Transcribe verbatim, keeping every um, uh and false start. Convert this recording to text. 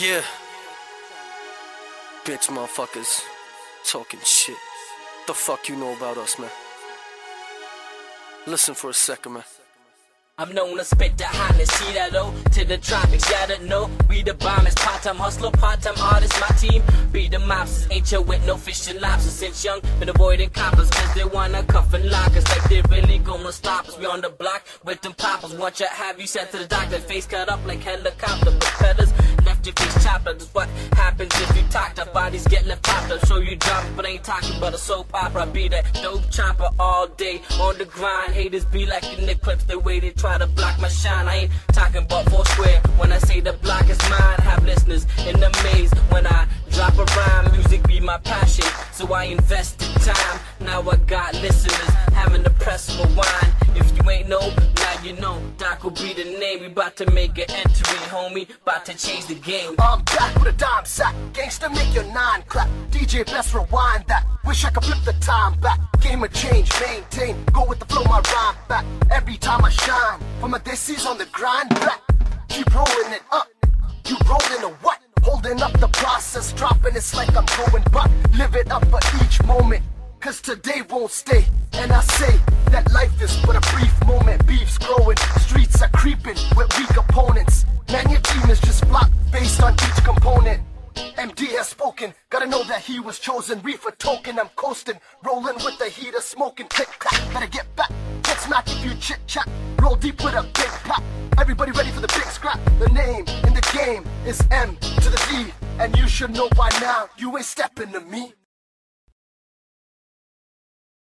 Yeah. Bitch motherfuckers talking shit. The fuck you know about us, man? Listen for a second, man. I'm known to spit the hotness, see that O to the tropics, gotta know we the bombers, part-time hustler, part-time artist, my team be the mobsters, ain't you with no fish and lobsters, since young, been avoiding coppers, cause they wanna cuff and lock us, like they really gonna stop us, we on the block with them poppers, want you have you sent to the doctor, face cut up like helicopter, propellers, left your face chopped up, that's what happens if you talk, the bodies get left popped up, show you drop, but ain't talking about a soap opera, be that dope chopper all day, on the grind, haters be like in the clips, they way they try to block my shine. I ain't talking about four square. When I say the block is mine, have listeners in the maze. When I drop a rhyme, music be my passion, so I invested time. Now I got listeners having the press rewind. If you ain't know, now you know. Doc will be the name. We about to make an entry, homie. About to change the game. I'm back with a dime sack. Gangsta make your nine clap. D J best rewind that. Wish I could flip the time back. Game of change, maintain. Go with the flow, my rhyme back. Every time I shine, from a desi's on the grind back. Keep rolling it up. You rolling a what? Holding up the process, dropping it's like I'm going back. Live it up for each moment, cause today won't stay. And I say that life is but a brief moment. Beef's growing, streets are creeping with weak opponents. Man, your team is just blocked based on each component. M D has spoken, gotta know that he was chosen. Reefer token, I'm coasting, rolling with the heater, smoking, click clack. Better get back, get smack if you chit chat. Roll deep with a big pop. Everybody ready for the big scrap. The name in the game is M to the D, and you should know by now you ain't stepping to me.